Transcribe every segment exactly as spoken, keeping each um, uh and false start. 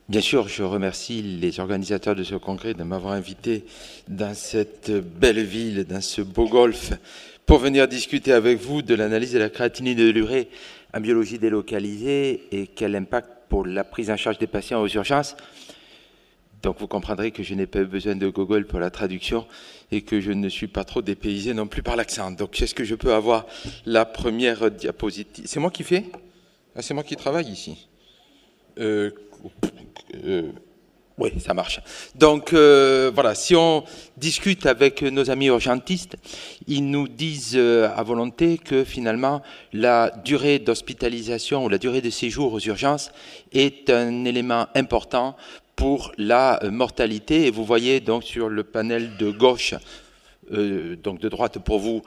Bien sûr, je remercie les organisateurs de ce congrès de m'avoir invité dans cette belle ville, dans ce beau golfe, pour venir discuter avec vous de l'analyse de la créatinine de l'urée en biologie délocalisée et quel impact pour la prise en charge des patients aux urgences. Donc vous comprendrez que je n'ai pas eu besoin de Google pour la traduction et que je ne suis pas trop dépaysé non plus par l'accent. Donc est-ce que je peux avoir la première diapositive? C'est moi qui fais? Ah, c'est moi qui travaille ici. Euh, euh, oui, ça marche. Donc euh, voilà, si on discute avec nos amis urgentistes, ils nous disent euh, à volonté que finalement la durée d'hospitalisation ou la durée de séjour aux urgences est un élément important pour la mortalité. Et vous voyez donc sur le panel de gauche, Euh, donc de droite pour vous,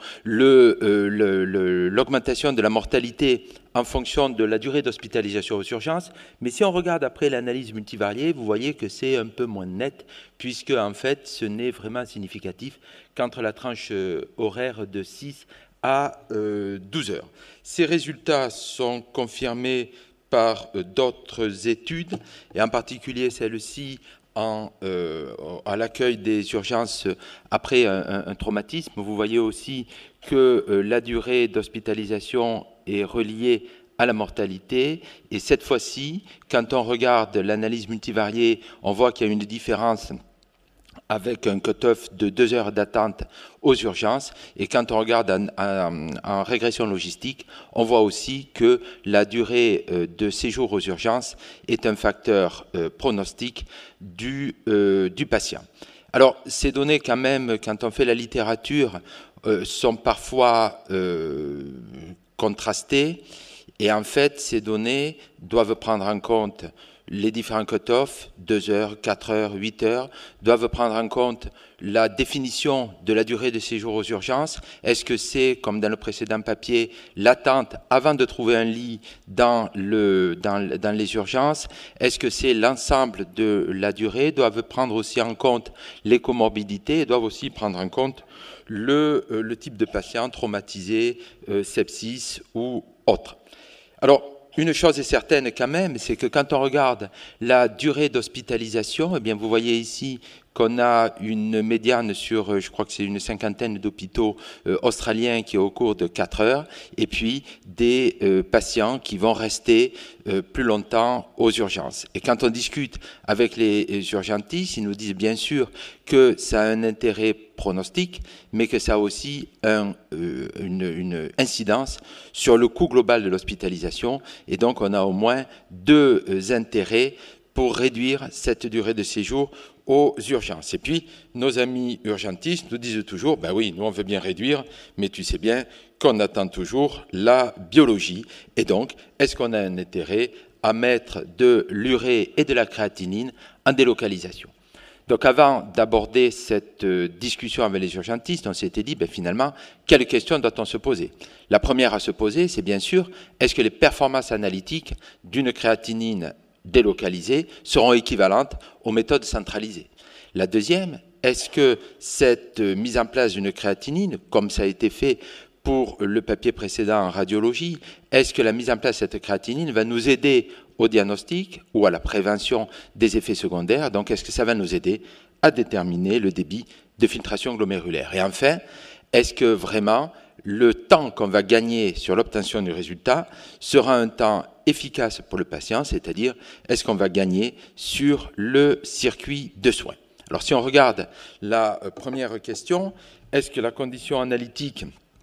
l'augmentation de la mortalité en fonction de la durée d'hospitalisation aux urgences. Mais si on regarde après l'analyse multivariée, vous voyez que c'est un peu moins net, puisque en fait ce n'est vraiment significatif qu'entre la tranche euh, horaire de six à euh, douze heures. Ces résultats sont confirmés par euh, d'autres études, et en particulier celle-ci En, euh, à l'accueil des urgences après un, un, un traumatisme. Vous voyez aussi que euh, la durée d'hospitalisation est reliée à la mortalité. Et cette fois-ci, quand on regarde l'analyse multivariée, on voit qu'il y a une différence avec un cut-off de deux heures d'attente aux urgences. Et quand on regarde en, en, en régression logistique, on voit aussi que la durée euh, de séjour aux urgences est un facteur euh, pronostic du, euh, du patient. Alors, ces données, quand même, quand on fait la littérature, euh, sont parfois euh, contrastées. Et en fait, ces données doivent prendre en compte les différents cut-offs, deux heures, quatre heures, huit heures, doivent prendre en compte la définition de la durée de séjour aux urgences. Est-ce que c'est, comme dans le précédent papier, l'attente avant de trouver un lit dans, le, dans, dans les urgences? Est-ce que c'est l'ensemble de la durée? Doivent prendre aussi en compte les comorbidités et doivent aussi prendre en compte le, le type de patient traumatisé, euh, sepsis ou autre. Alors, une chose est certaine quand même, c'est que quand on regarde la durée d'hospitalisation, eh bien vous voyez ici qu'on a une médiane sur, je crois que c'est une cinquantaine d'hôpitaux euh, australiens qui est au cours de quatre heures, et puis des euh, patients qui vont rester euh, plus longtemps aux urgences. Et quand on discute avec les urgentistes, ils nous disent bien sûr que ça a un intérêt pronostic, mais que ça a aussi un, euh, une, une incidence sur le coût global de l'hospitalisation. Et donc, on a au moins deux euh, intérêts pour réduire cette durée de séjour aux urgences. Et puis, nos amis urgentistes nous disent toujours, ben oui, nous on veut bien réduire, mais tu sais bien qu'on attend toujours la biologie. Et donc, est-ce qu'on a un intérêt à mettre de l'urée et de la créatinine en délocalisation? Donc avant d'aborder cette discussion avec les urgentistes, on s'était dit, ben finalement, quelles questions doit-on se poser? La première à se poser, c'est bien sûr, est-ce que les performances analytiques d'une créatinine délocalisée seront équivalentes aux méthodes centralisées? La deuxième, est-ce que cette mise en place d'une créatinine, comme ça a été fait pour le papier précédent en radiologie, est-ce que la mise en place de cette créatinine va nous aider au diagnostic ou à la prévention des effets secondaires? Donc, est-ce que ça va nous aider à déterminer le débit de filtration glomérulaire? Et enfin, est-ce que vraiment le temps qu'on va gagner sur l'obtention du résultat sera un temps efficace pour le patient, c'est-à-dire est-ce qu'on va gagner sur le circuit de soins? Alors, si on regarde la première question, est-ce que la condition analytique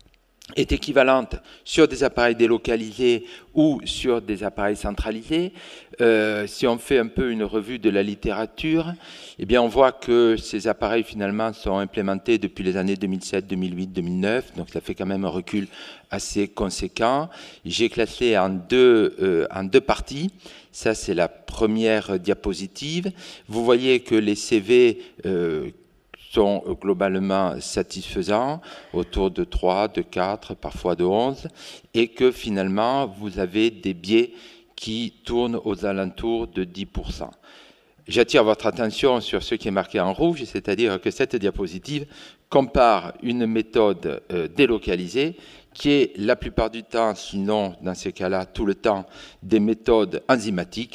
est équivalente sur des appareils délocalisés ou sur des appareils centralisés? Euh, si on fait un peu une revue de la littérature, eh bien on voit que ces appareils finalement sont implémentés depuis les années deux mille sept, deux mille huit, deux mille neuf, donc ça fait quand même un recul assez conséquent. J'ai classé en deux, euh, en deux parties. Ça, c'est la première diapositive. Vous voyez que les C V euh, sont globalement satisfaisants, autour de trois, de quatre, parfois de onze, et que finalement, vous avez des biais qui tournent aux alentours de dix pour cent. J'attire votre attention sur ce qui est marqué en rouge, c'est-à-dire que cette diapositive compare une méthode euh, délocalisée qui est la plupart du temps, sinon dans ces cas-là tout le temps, des méthodes enzymatiques,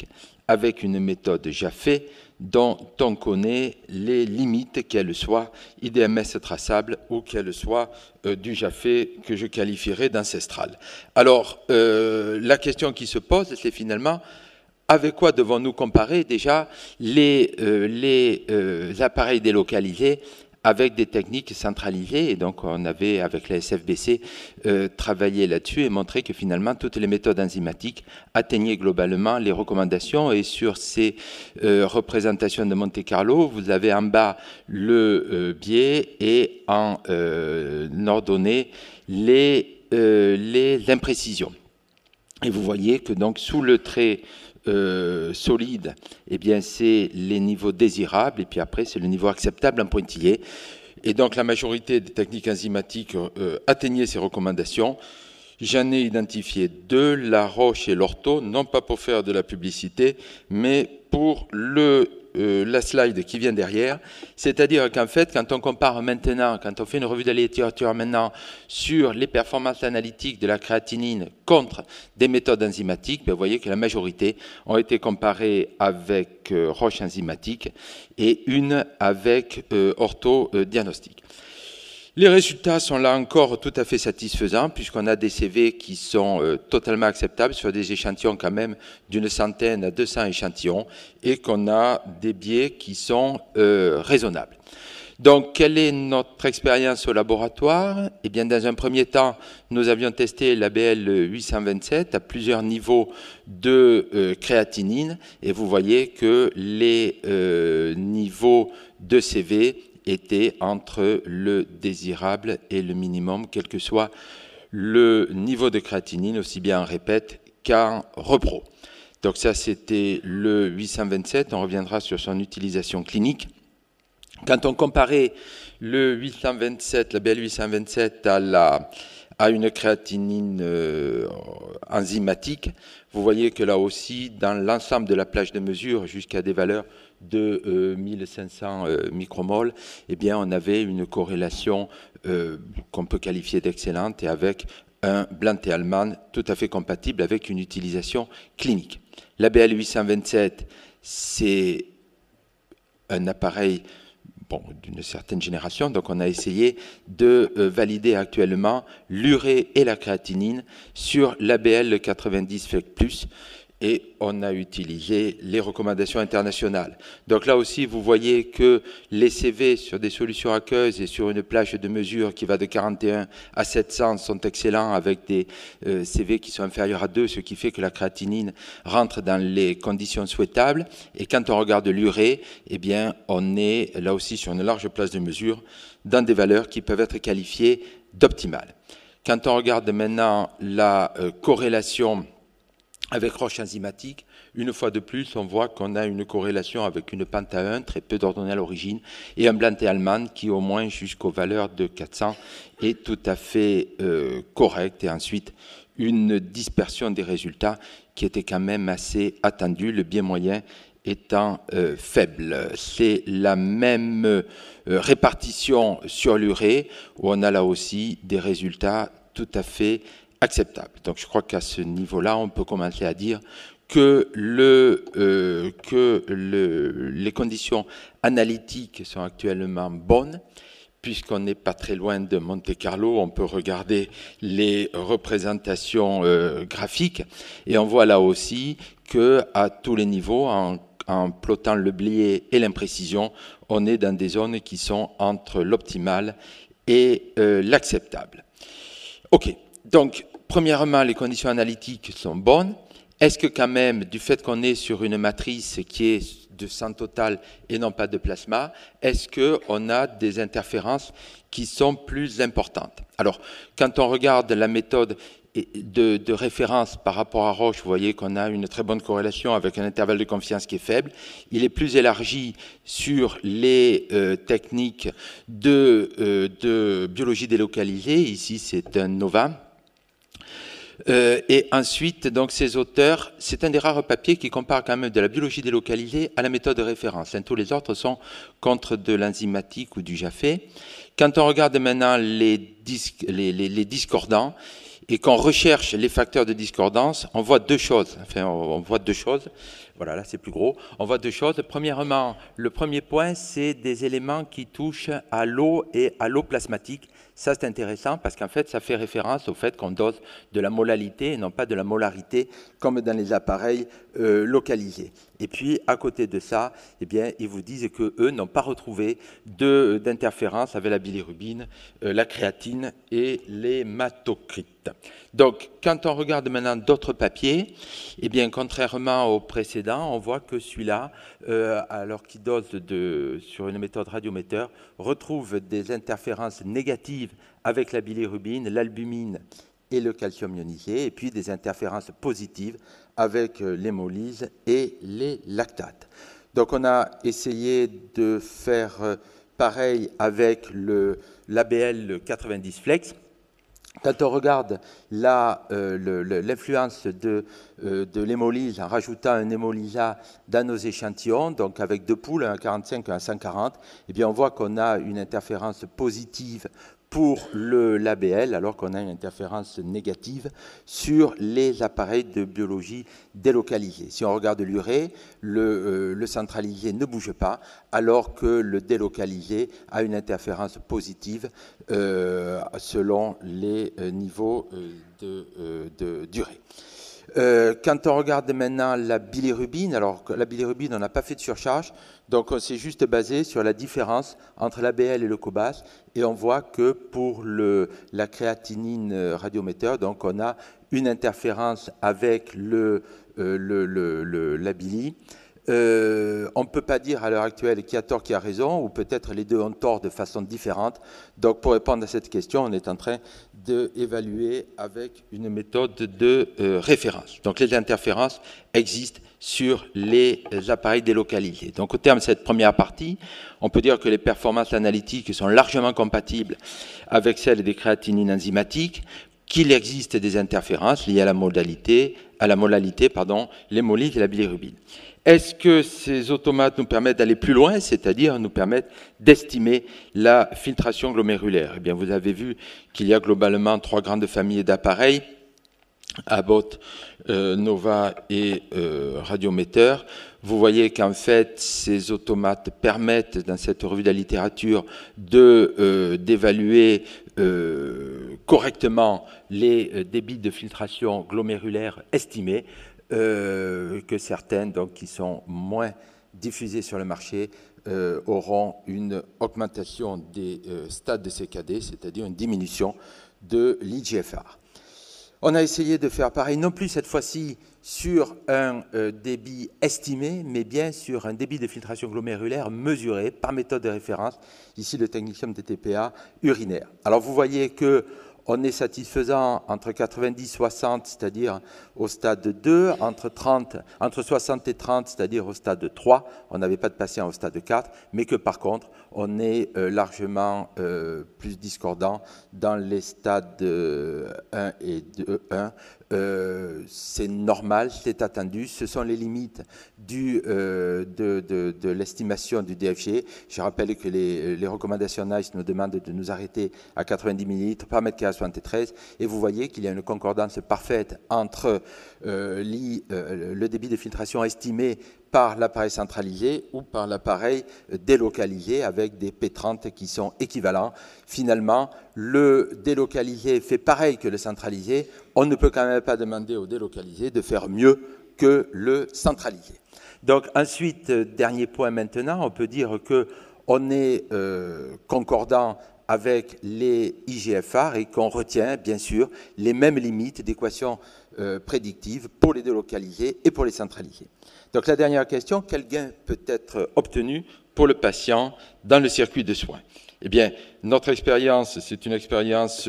avec une méthode Jaffe dont on connaît les limites, qu'elles soient I D M S traçables ou qu'elles soient euh, du Jaffe que je qualifierais d'ancestral. Alors, euh, la question qui se pose, c'est finalement, avec quoi devons-nous comparer déjà les, euh, les euh, appareils délocalisés avec des techniques centralisées, et donc on avait, avec la S F B C, euh, travaillé là-dessus et montré que finalement toutes les méthodes enzymatiques atteignaient globalement les recommandations. Et sur ces euh, représentations de Monte-Carlo, vous avez en bas le euh, biais et en euh, ordonnée les, euh, les imprécisions. Et vous voyez que donc sous le trait Euh, solide, eh bien c'est les niveaux désirables, et puis après c'est le niveau acceptable en pointillé. Et donc la majorité des techniques enzymatiques euh, atteignaient ces recommandations. J'en ai identifié deux, la Roche et l'Ortho, non pas pour faire de la publicité, mais pour le, euh, la slide qui vient derrière. C'est-à-dire qu'en fait, quand on compare maintenant, quand on fait une revue de la littérature maintenant sur les performances analytiques de la créatinine contre des méthodes enzymatiques, ben vous voyez que la majorité ont été comparées avec euh, Roche enzymatique et une avec euh, Ortho euh, diagnostic. Les résultats sont là encore tout à fait satisfaisants puisqu'on a des C V qui sont euh, totalement acceptables sur des échantillons quand même d'une centaine à deux cents échantillons et qu'on a des biais qui sont euh, raisonnables. Donc, quelle est notre expérience au laboratoire? Eh bien, dans un premier temps, nous avions testé la B L huit cent vingt-sept à plusieurs niveaux de euh, créatinine et vous voyez que les euh, niveaux de C V était entre le désirable et le minimum, quel que soit le niveau de créatinine, aussi bien en répète qu'en repro. Donc ça, c'était le huit cent vingt-sept. On reviendra sur son utilisation clinique. Quand on comparait le huit cent vingt-sept, la B L huit cent vingt-sept à, la, à une créatinine euh, enzymatique, vous voyez que là aussi, dans l'ensemble de la plage de mesure, jusqu'à des valeurs de euh, mille cinq cents euh, micromoles, eh bien, on avait une corrélation euh, qu'on peut qualifier d'excellente et avec un Blanté-Allemand tout à fait compatible avec une utilisation clinique. La B L huit cent vingt-sept, c'est un appareil bon, d'une certaine génération, donc on a essayé de euh, valider actuellement l'urée et la créatinine sur l'A B L quatre-vingt-dix F E C plus, et on a utilisé les recommandations internationales. Donc là aussi, vous voyez que les C V sur des solutions aqueuses et sur une plage de mesure qui va de quarante et un à sept cents sont excellents avec des euh, C V qui sont inférieurs à deux, ce qui fait que la créatinine rentre dans les conditions souhaitables. Et quand on regarde l'urée, eh bien, on est là aussi sur une large plage de mesure dans des valeurs qui peuvent être qualifiées d'optimales. Quand on regarde maintenant la euh, corrélation avec Roche enzymatique, une fois de plus, on voit qu'on a une corrélation avec une pente à un, très peu d'ordonnées à l'origine, et un Blanté-Allemand qui, au moins jusqu'aux valeurs de quatre cents, est tout à fait euh, correct. Et ensuite, une dispersion des résultats qui était quand même assez attendue, le biais moyen étant euh, faible. C'est la même euh, répartition sur l'urée, où on a là aussi des résultats tout à fait acceptable. Donc je crois qu'à ce niveau-là, on peut commencer à dire que, le, euh, que le, les conditions analytiques sont actuellement bonnes, puisqu'on n'est pas très loin de Monte-Carlo. On peut regarder les représentations euh, graphiques, et on voit là aussi qu'à tous les niveaux, en, en plotant le biais et l'imprécision, on est dans des zones qui sont entre l'optimal et euh, l'acceptable. OK. Donc, premièrement, les conditions analytiques sont bonnes. Est-ce que quand même, du fait qu'on est sur une matrice qui est de sang total et non pas de plasma, est-ce qu'on a des interférences qui sont plus importantes? Alors, quand on regarde la méthode de, de référence par rapport à Roche, vous voyez qu'on a une très bonne corrélation avec un intervalle de confiance qui est faible. Il est plus élargi sur les euh, techniques de, euh, de biologie délocalisée. Ici, c'est un NOVA. Euh, et ensuite, donc, ces auteurs, c'est un des rares papiers qui compare quand même de la biologie délocalisée à la méthode de référence. Tous les autres sont contre de l'enzymatique ou du Jaffe. Quand on regarde maintenant les, dis les, les, les discordants et qu'on recherche les facteurs de discordance, on voit deux choses. Enfin, on voit deux choses. Voilà, là c'est plus gros. On voit deux choses. Premièrement, le premier point, c'est des éléments qui touchent à l'eau et à l'eau plasmatique. Ça, c'est intéressant parce qu'en fait, ça fait référence au fait qu'on dose de la molalité et non pas de la molarité comme dans les appareils euh, localisés. Et puis, à côté de ça, eh bien, ils vous disent qu'eux n'ont pas retrouvé d'interférence avec la bilirubine, euh, la créatine et l'hématocrite. Donc, quand on regarde maintenant d'autres papiers, eh bien, contrairement au précédent, on voit que celui-là, euh, alors qu'il dose de, sur une méthode radiométeur, retrouve des interférences négatives avec la bilirubine, l'albumine et le calcium ionisé, et puis des interférences positives avec l'hémolyse et les lactates. Donc, on a essayé de faire pareil avec l'A B L quatre-vingt-dix Flex. Quand on regarde euh, l'influence de, euh, de l'hémolyse en rajoutant un hémolysat dans nos échantillons, donc avec deux poules, un à quarante-cinq et un à cent quarante, eh bien on voit qu'on a une interférence positive pour l'A B L, alors qu'on a une interférence négative sur les appareils de biologie délocalisés. Si on regarde l'urée, le, euh, le centralisé ne bouge pas, alors que le délocalisé a une interférence positive euh, selon les euh, niveaux euh, de, euh, de d'urée. Euh, quand on regarde maintenant la bilirubine, alors la bilirubine, on n'a pas fait de surcharge, donc on s'est juste basé sur la différence entre l'A B L et le cobas, et on voit que pour le, la créatinine radiométeur, donc on a une interférence avec le, euh, le, le, le, la bili. Euh, on ne peut pas dire à l'heure actuelle qui a tort, qui a raison, ou peut-être les deux ont tort de façon différente. Donc pour répondre à cette question, on est en train d'évaluer avec une méthode de euh, référence. Donc les interférences existent sur les appareils délocalisés. Donc au terme de cette première partie, on peut dire que les performances analytiques sont largement compatibles avec celles des créatinines enzymatiques, qu'il existe des interférences liées à la modalité, à la molalité, pardon, l'hémolyse et la bilirubine. Est-ce que ces automates nous permettent d'aller plus loin, c'est-à-dire nous permettent d'estimer la filtration glomérulaire? Eh bien, vous avez vu qu'il y a globalement trois grandes familles d'appareils, Abbott, euh, Nova et euh, Radiometer. Vous voyez qu'en fait, ces automates permettent, dans cette revue de la littérature, de, euh, d'évaluer euh, correctement les euh, débits de filtration glomérulaire estimés, euh, que certaines, donc, qui sont moins diffusées sur le marché, euh, auront une augmentation des euh, stades de C K D, c'est-à-dire une diminution de l'I G F R. On a essayé de faire pareil, non plus cette fois-ci sur un euh, débit estimé, mais bien sur un débit de filtration glomérulaire mesuré par méthode de référence, ici le technetium de T P A urinaire. Alors vous voyez que on est satisfaisant entre quatre-vingt-dix et soixante, c'est-à-dire au stade deux, entre, trente, entre soixante et trente, c'est-à-dire au stade trois, on n'avait pas de patient au stade quatre, mais que par contre, on est euh, largement euh, plus discordant dans les stades euh, un et deux, un. Euh, c'est normal, c'est attendu, ce sont les limites du, euh, de, de, de l'estimation du D F G. Je rappelle que les, les recommandations NICE nous demandent de nous arrêter à quatre-vingt-dix millilitres par mètre carré soixante-treize, et vous voyez qu'il y a une concordance parfaite entre euh, euh, le débit de filtration estimé par l'appareil centralisé ou par l'appareil délocalisé avec des P trente qui sont équivalents. Finalement, le délocalisé fait pareil que le centralisé. On ne peut quand même pas demander au délocalisé de faire mieux que le centralisé. Donc ensuite, dernier point maintenant, on peut dire qu'on est euh, concordant avec les I G F R et qu'on retient bien sûr les mêmes limites d'équation euh, prédictive pour les délocalisés et pour les centralisés. Donc la dernière question, quel gain peut être obtenu pour le patient dans le circuit de soins? Eh bien, notre expérience, c'est une expérience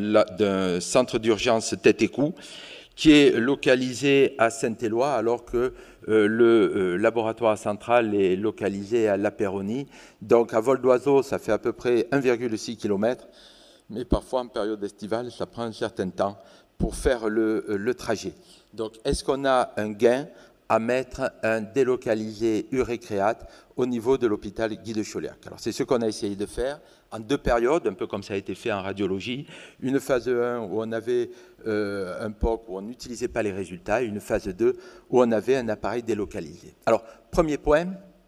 d'un centre d'urgence tête et cou qui est localisé à Saint-Éloi alors que euh, le euh, laboratoire central est localisé à La Péronie. Donc à vol d'oiseau, ça fait à peu près un virgule six kilomètres, mais parfois en période estivale, ça prend un certain temps pour faire le, le trajet. Donc est-ce qu'on a un gain à mettre un délocalisé urécréate au niveau de l'hôpital Guy de Chauliac. Alors c'est ce qu'on a essayé de faire en deux périodes, un peu comme ça a été fait en radiologie. Une phase un où on avait euh, un P O C où on n'utilisait pas les résultats, et une phase deux où on avait un appareil délocalisé. Alors, premier point,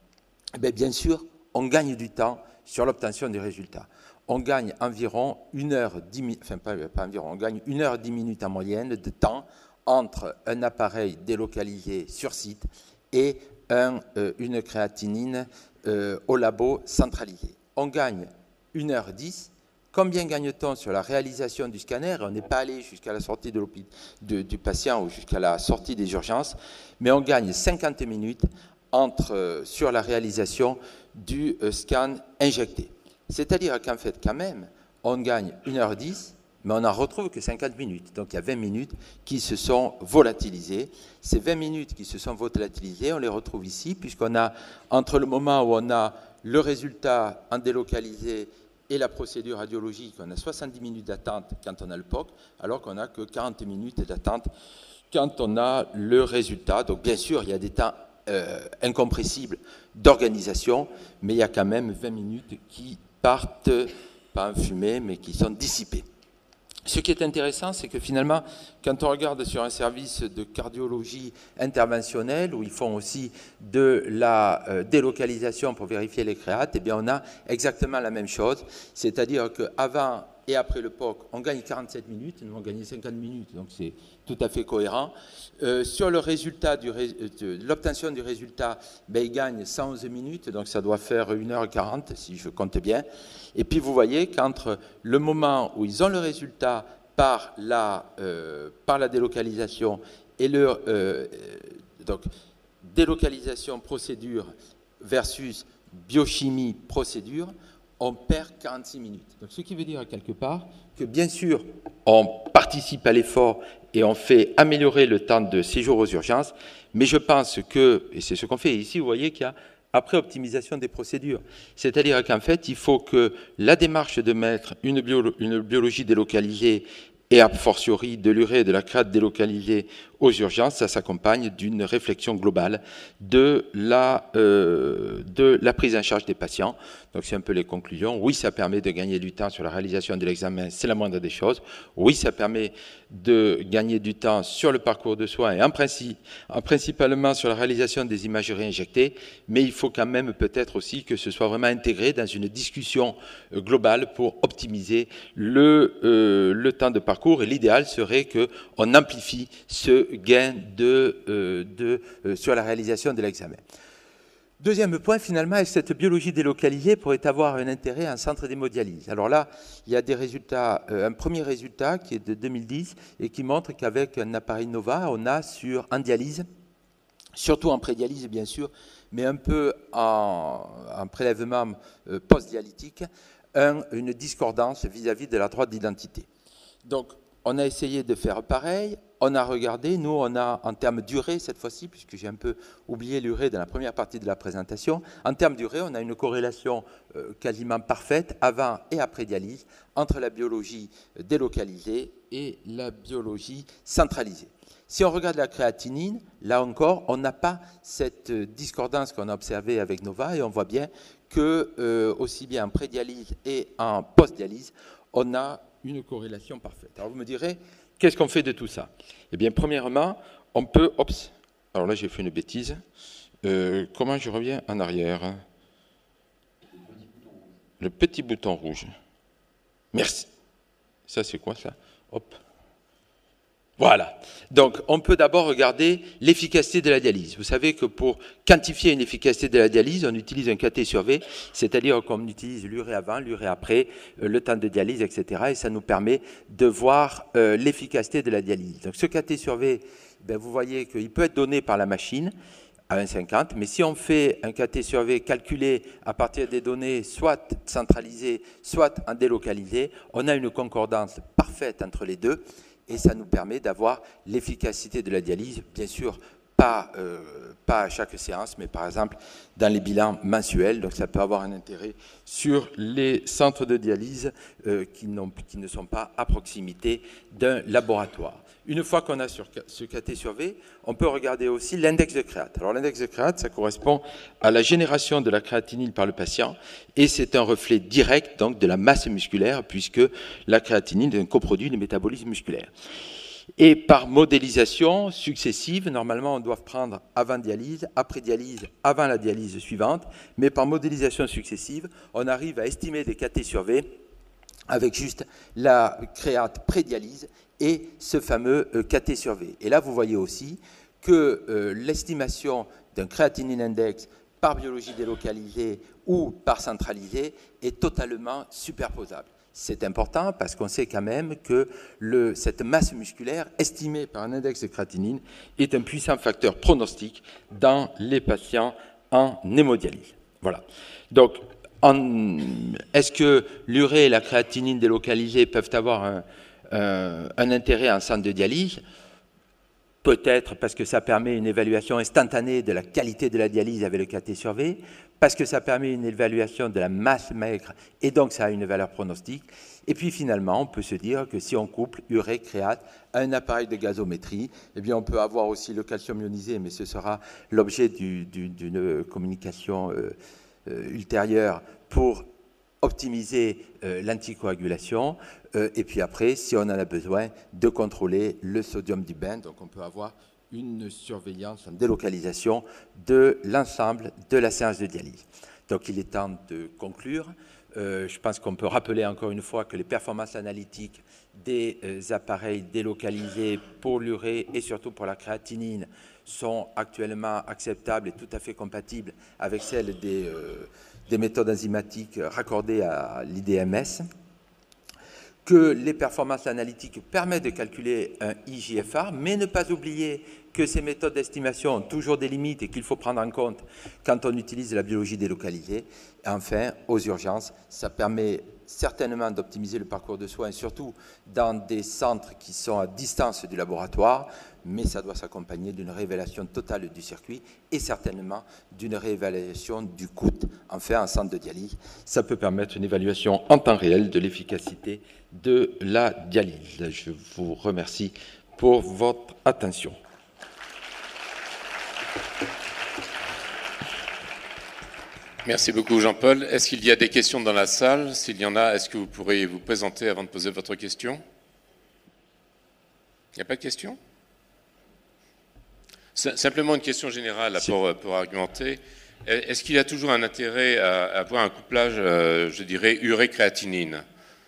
bien, bien sûr, on gagne du temps sur l'obtention des résultats. On gagne environ une heure dix minutes, enfin pas, pas environ, on gagne une heure dix minutes en moyenne de temps entre un appareil délocalisé sur site et un, euh, une créatinine euh, au labo centralisé. On gagne une heure dix. Combien gagne-t-on sur la réalisation du scanner? On n'est pas allé jusqu'à la sortie de de, du patient ou jusqu'à la sortie des urgences, mais on gagne cinquante minutes entre, euh, sur la réalisation du euh, scan injecté. C'est-à-dire qu'en fait, quand même, on gagne une heure dix, mais on n'en retrouve que cinquante minutes. Donc il y a vingt minutes qui se sont volatilisées. Ces vingt minutes qui se sont volatilisées, on les retrouve ici, puisqu'on a, entre le moment où on a le résultat en délocalisé et la procédure radiologique, on a soixante-dix minutes d'attente quand on a le P O C, alors qu'on n'a que quarante minutes d'attente quand on a le résultat. Donc bien sûr, il y a des temps euh, incompressibles d'organisation, mais il y a quand même vingt minutes qui partent, pas en fumée, mais qui sont dissipées. Ce qui est intéressant, c'est que finalement, quand on regarde sur un service de cardiologie interventionnelle, où ils font aussi de la euh, délocalisation pour vérifier les créates, eh bien on a exactement la même chose, c'est-à-dire qu'avant et après le P O C, on gagne quarante-sept minutes, nous on gagne cinquante minutes, donc c'est tout à fait cohérent. Euh, sur le résultat du ré, de l'obtention du résultat, ben, ils gagnent cent onze minutes, donc ça doit faire une heure quarante si je compte bien. Et puis vous voyez qu'entre le moment où ils ont le résultat par la, euh, par la délocalisation et leur euh, donc, délocalisation procédure versus biochimie procédure, on perd quarante-six minutes. Donc, ce qui veut dire quelque part que bien sûr, on participe à l'effort et on fait améliorer le temps de séjour aux urgences, mais je pense que, et c'est ce qu'on fait ici, vous voyez qu'il y a après optimisation des procédures. C'est-à-dire qu'en fait, il faut que la démarche de mettre une, bio, une biologie délocalisée et a fortiori de l'urée et de la créate délocalisée aux urgences, ça s'accompagne d'une réflexion globale de la, euh, de la prise en charge des patients. Donc c'est un peu les conclusions. Oui, ça permet de gagner du temps sur la réalisation de l'examen, c'est la moindre des choses. Oui, ça permet de gagner du temps sur le parcours de soins et en principe, en principalement sur la réalisation des imageries injectées, mais il faut quand même peut-être aussi que ce soit vraiment intégré dans une discussion globale pour optimiser le, euh, le temps de parcours. Et l'idéal serait qu'on amplifie ce gain de, euh, de, euh, sur la réalisation de l'examen. Deuxième point, finalement, est-ce que cette biologie délocalisée pourrait avoir un intérêt en centre d'hémodialyse? Alors là, il y a des résultats, euh, un premier résultat qui est de deux mille dix et qui montre qu'avec un appareil Nova, on a sur, en dialyse, surtout en prédialyse bien sûr, mais un peu en, en prélèvement euh, post-dialytique, un, une discordance vis-à-vis de la droite d'identité. Donc, on a essayé de faire pareil, on a regardé, nous on a en termes d'urée cette fois-ci, puisque j'ai un peu oublié l'urée dans la première partie de la présentation, en termes d'urée on a une corrélation euh, quasiment parfaite avant et après dialyse entre la biologie délocalisée et la biologie centralisée. Si on regarde la créatinine, là encore, on n'a pas cette discordance qu'on a observée avec Nova et on voit bien que euh, aussi bien en prédialyse et en post-dialyse, on a une corrélation parfaite. Alors vous me direz, qu'est-ce qu'on fait de tout ça? Eh bien, premièrement, on peut... Oups, alors là j'ai fait une bêtise. Euh, comment je reviens en arrière? Le petit bouton rouge. Merci. Ça c'est quoi ça? Hop. Voilà. Donc, on peut d'abord regarder l'efficacité de la dialyse. Vous savez que pour quantifier une efficacité de la dialyse, on utilise un K T sur V, c'est-à-dire qu'on utilise l'urée avant, l'urée après, le temps de dialyse, et cetera. Et ça nous permet de voir euh, l'efficacité de la dialyse. Donc, ce K T sur V, ben, vous voyez qu'il peut être donné par la machine à un virgule cinquante, mais si on fait un K T sur V calculé à partir des données soit centralisées, soit en délocalisé, on a une concordance parfaite entre les deux. Et ça nous permet d'avoir l'efficacité de la dialyse, bien sûr, pas, euh, pas à chaque séance, mais par exemple dans les bilans mensuels. Donc ça peut avoir un intérêt sur les centres de dialyse euh, qui, qui ne sont pas à proximité d'un laboratoire. Une fois qu'on a sur ce K T sur V, on peut regarder aussi l'index de créate. Alors l'index de créate, ça correspond à la génération de la créatinine par le patient et c'est un reflet direct donc, de la masse musculaire puisque la créatinine est un coproduit du métabolisme musculaire. Et par modélisation successive, normalement on doit prendre avant dialyse, après dialyse, avant la dialyse suivante, mais par modélisation successive, on arrive à estimer des K T sur V avec juste la créate pré-dialyse et ce fameux K T sur V. Et là, vous voyez aussi que euh, l'estimation d'un créatinine index par biologie délocalisée ou par centralisée est totalement superposable. C'est important parce qu'on sait quand même que le, cette masse musculaire estimée par un index de créatinine est un puissant facteur pronostic dans les patients en hémodialyse. Voilà. Donc, est-ce que l'urée et la créatinine délocalisée peuvent avoir un, un, un intérêt en centre de dialyse? Peut-être parce que ça permet une évaluation instantanée de la qualité de la dialyse avec le K T sur V, parce que ça permet une évaluation de la masse maigre et donc ça a une valeur pronostique. Et puis finalement, on peut se dire que si on couple urée-créate à un appareil de gazométrie, eh bien on peut avoir aussi le calcium ionisé, mais ce sera l'objet du, du, d'une communication euh, euh, ultérieure pour optimiser euh, l'anticoagulation euh, et puis après, si on en a besoin, de contrôler le sodium du bain. Donc on peut avoir une surveillance en délocalisation de l'ensemble de la séance de dialyse. Donc il est temps de conclure. Euh, je pense qu'on peut rappeler encore une fois que les performances analytiques des euh, appareils délocalisés pour l'urée et surtout pour la créatinine sont actuellement acceptables et tout à fait compatibles avec celles des, euh, des méthodes enzymatiques raccordées à l'I D M S, que les performances analytiques permettent de calculer un I J F R, mais ne pas oublier que ces méthodes d'estimation ont toujours des limites et qu'il faut prendre en compte quand on utilise la biologie délocalisée. Et enfin, aux urgences, ça permet certainement d'optimiser le parcours de soins, surtout dans des centres qui sont à distance du laboratoire, mais ça doit s'accompagner d'une réévaluation totale du circuit et certainement d'une réévaluation du coût. Enfin, en centre de dialyse, ça peut permettre une évaluation en temps réel de l'efficacité de la dialyse. Je vous remercie pour votre attention. Merci beaucoup Jean-Paul. Est-ce qu'il y a des questions dans la salle? S'il y en a, est-ce que vous pourriez vous présenter avant de poser votre question? Il n'y a pas de questions? Simplement une question générale pour, pour argumenter. Est-ce qu'il y a toujours un intérêt à avoir un couplage, je dirais, urée-créatinine?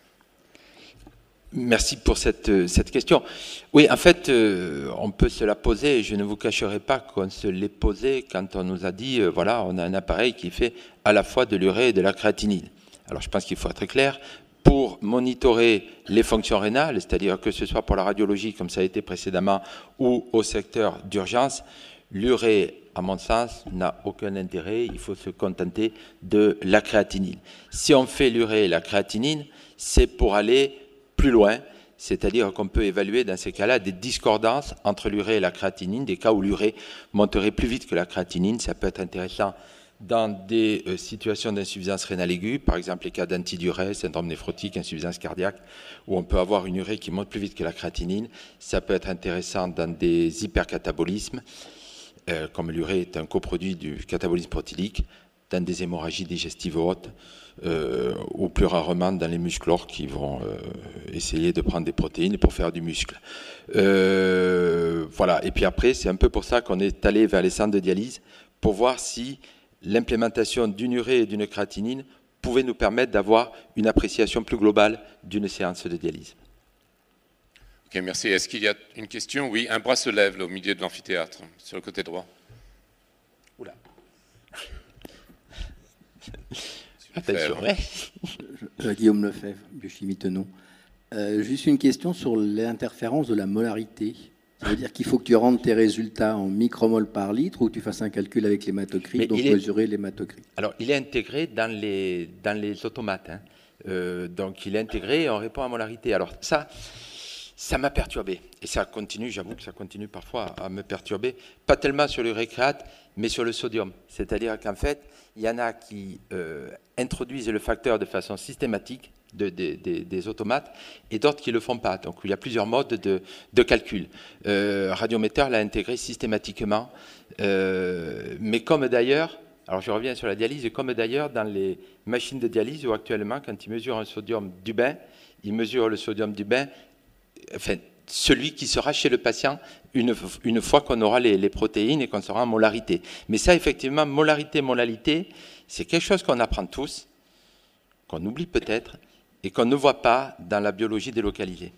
Merci pour cette, cette question. Oui, en fait, euh, on peut se la poser, et je ne vous cacherai pas qu'on se l'est posé quand on nous a dit, euh, voilà, on a un appareil qui fait à la fois de l'urée et de la créatinine. Alors, je pense qu'il faut être clair, pour monitorer les fonctions rénales, c'est-à-dire que ce soit pour la radiologie, comme ça a été précédemment, ou au secteur d'urgence, l'urée, à mon sens, n'a aucun intérêt, il faut se contenter de la créatinine. Si on fait l'urée et la créatinine, c'est pour aller plus loin, c'est-à-dire qu'on peut évaluer dans ces cas-là des discordances entre l'urée et la créatinine, des cas où l'urée monterait plus vite que la créatinine. Ça peut être intéressant dans des euh, situations d'insuffisance rénale aiguë, par exemple les cas d'antidurée, syndrome néphrotique, insuffisance cardiaque, où on peut avoir une urée qui monte plus vite que la créatinine. Ça peut être intéressant dans des hypercatabolismes, euh, comme l'urée est un coproduit du catabolisme protylique, dans des hémorragies digestives hautes, euh, ou plus rarement dans les musclores qui vont euh, essayer de prendre des protéines pour faire du muscle. Euh, voilà. Et puis après, c'est un peu pour ça qu'on est allé vers les centres de dialyse, pour voir si l'implémentation d'une urée et d'une créatinine pouvait nous permettre d'avoir une appréciation plus globale d'une séance de dialyse. Ok, merci. Est-ce qu'il y a une question? Oui, un bras se lève là, au milieu de l'amphithéâtre, sur le côté droit. Oula. Attention, ouais. Je, je, Guillaume Lefebvre, Biochimie Tenon. Euh, juste une question sur l'interférence de la molarité. Ça veut dire qu'il faut que tu rendes tes résultats en micromoles par litre ou que tu fasses un calcul avec l'hématocrit, donc est, mesurer l'hématocrit. Alors, il est intégré dans les, dans les automates. Hein. Euh, donc, il est intégré et on répond à molarité. Alors, ça, ça m'a perturbé. Et ça continue, j'avoue que ça continue parfois à me perturber. Pas tellement sur le récréate, mais sur le sodium. C'est-à-dire qu'en fait, il y en a qui euh, introduisent le facteur de façon systématique, de, de, de, des automates, et d'autres qui ne le font pas. Donc il y a plusieurs modes de, de calcul. Euh, Radiometer l'a intégré systématiquement, euh, mais comme d'ailleurs, alors je reviens sur la dialyse, comme d'ailleurs dans les machines de dialyse où actuellement, quand ils mesurent un sodium du bain, ils mesurent le sodium du bain, enfin, celui qui sera chez le patient une, une fois qu'on aura les, les protéines et qu'on sera en molarité. Mais ça, effectivement, molarité, molalité, c'est quelque chose qu'on apprend tous, qu'on oublie peut-être, et qu'on ne voit pas dans la biologie délocalisée.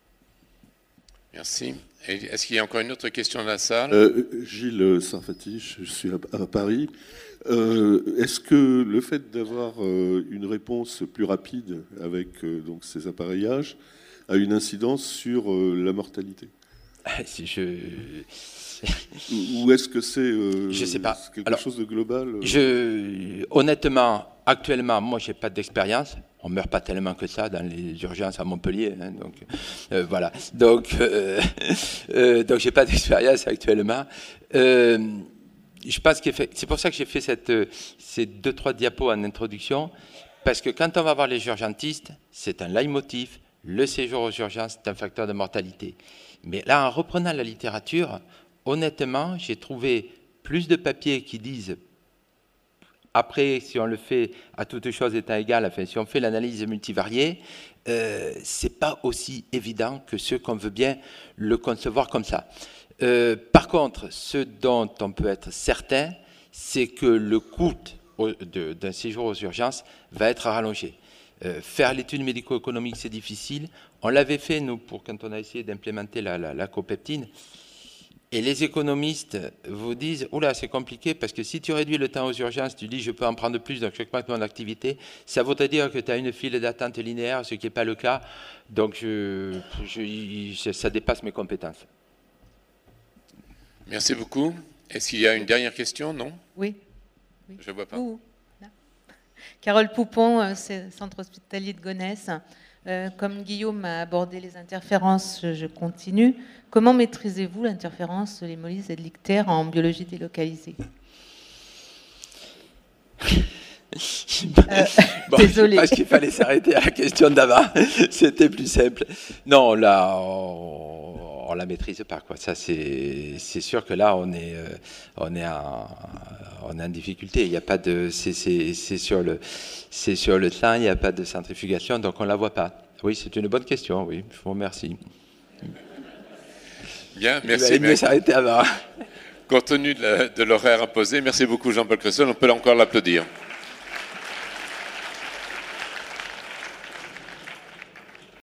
Merci. Est-ce qu'il y a encore une autre question dans la salle? euh, Gilles Sarfati, je suis à, à Paris. Euh, Est-ce que le fait d'avoir euh, une réponse plus rapide avec euh, donc ces appareillages a une incidence sur euh, la mortalité? Si je... Ou est-ce que c'est euh, je sais pas. quelque Alors, chose de global? je, honnêtement, actuellement, moi, je n'ai pas d'expérience. On ne meurt pas tellement que ça dans les urgences à Montpellier. Hein, donc, euh, voilà. Donc, euh, euh, donc je n'ai pas d'expérience actuellement. Euh, je pense que c'est pour ça que j'ai fait cette, ces deux, trois diapos en introduction. Parce que quand on va voir les urgentistes, c'est un leitmotiv. Le séjour aux urgences est un facteur de mortalité. Mais là, en reprenant la littérature, honnêtement, j'ai trouvé plus de papiers qui disent, après, si on le fait à toutes choses étant égales, enfin, si on fait l'analyse multivariée, euh, ce n'est pas aussi évident que ceux qu'on veut bien le concevoir comme ça. Euh, par contre, ce dont on peut être certain, c'est que le coût d'un séjour aux urgences va être rallongé. Euh, faire l'étude médico-économique, c'est difficile. On l'avait fait, nous, pour, quand on a essayé d'implémenter la, la, la copeptine. Et les économistes vous disent « Oula, c'est compliqué, parce que si tu réduis le temps aux urgences, tu dis « je peux en prendre plus, donc j'augmente mon activité », ça voudrait dire que tu as une file d'attente linéaire, ce qui n'est pas le cas. Donc, je, je, ça dépasse mes compétences. Merci beaucoup. Est-ce qu'il y a une dernière question? Non? Oui. oui. Je ne vois pas. Ouh. Carole Poupon, centre hospitalier de Gonesse. Euh, comme Guillaume a abordé les interférences, je, je continue. Comment maîtrisez-vous l'interférence de l'hémolyse et de l'ictère en biologie délocalisée? euh, bon, Désolé. Parce qu'il fallait s'arrêter à la question d'avant. C'était plus simple. Non, là, on ne la maîtrise pas, quoi. Ça, c'est sûr que là, on est, euh, on est en... on est en difficulté, il n'y a pas de, c'est sur le, c'est sur le temps, il n'y a pas de centrifugation, donc on ne la voit pas. Oui, c'est une bonne question, oui, je vous remercie. Bien, merci. Il valait mieux s'arrêter avant. Compte tenu de l'horaire imposé, merci beaucoup Jean-Paul Cresson, on peut encore l'applaudir.